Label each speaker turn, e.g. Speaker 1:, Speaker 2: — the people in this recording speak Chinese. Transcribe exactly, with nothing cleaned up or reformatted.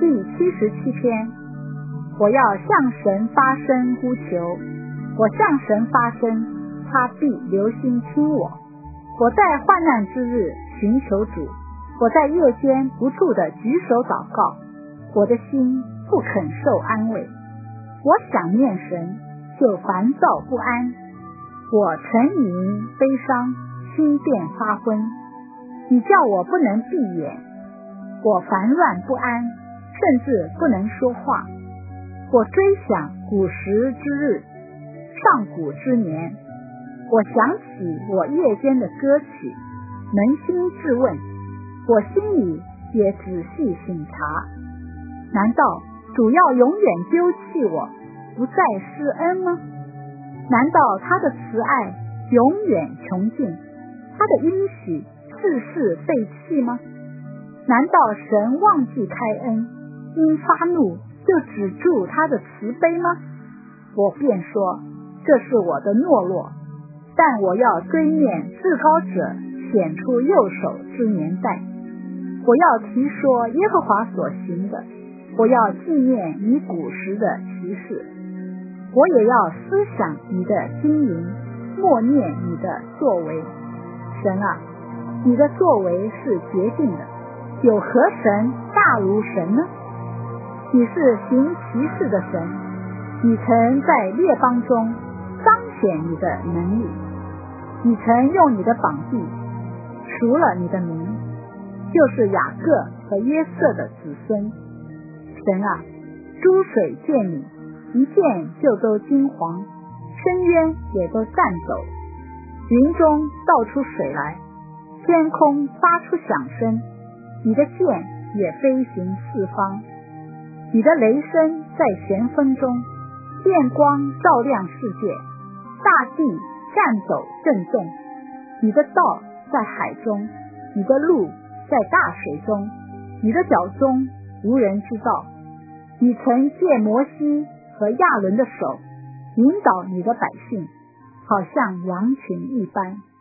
Speaker 1: 第七十七篇，我要向神发声呼求，我向神发声，他必留心听我。我在患难之日寻求主，我在夜间不住地举手祷告，我的心不肯受安慰。我想念神，就烦躁不安，我沉吟悲伤，心变发昏。你叫我不能闭眼，我烦乱不安，甚至不能说话。我追想古时之日，上古之年，我想起我夜间的歌曲，扪心自问，我心里也仔细省察，难道主要永远丢弃我，不再施恩吗？难道他的慈爱永远穷尽，他的应许世世废弃吗？难道神忘记开恩，因发怒就止住他的慈悲吗？我便说，这是我的懦弱，但我要追念至高者显出右手之年代，我要提说耶和华所行的，我要纪念你古时的奇事，我也要思想你的经营，默念你的作为。神啊，你的作为是洁净的，有何神大如神呢？你是行奇事的神，你曾在列邦中彰显你的能力，你曾用你的膀臂赎了你的民，就是雅各和约瑟的子孙。神啊，诸水见你，一见就都金黄，深渊也都颤抖，云中倒出水来，天空发出响声，你的剑也飞行四方，你的雷声在旋风中，电光照亮世界，大地颤抖震动，你的道在海中，你的路在大水中，你的脚中无人知道。你曾借摩西和亚伦的手引导你的百姓，好像羊群一般。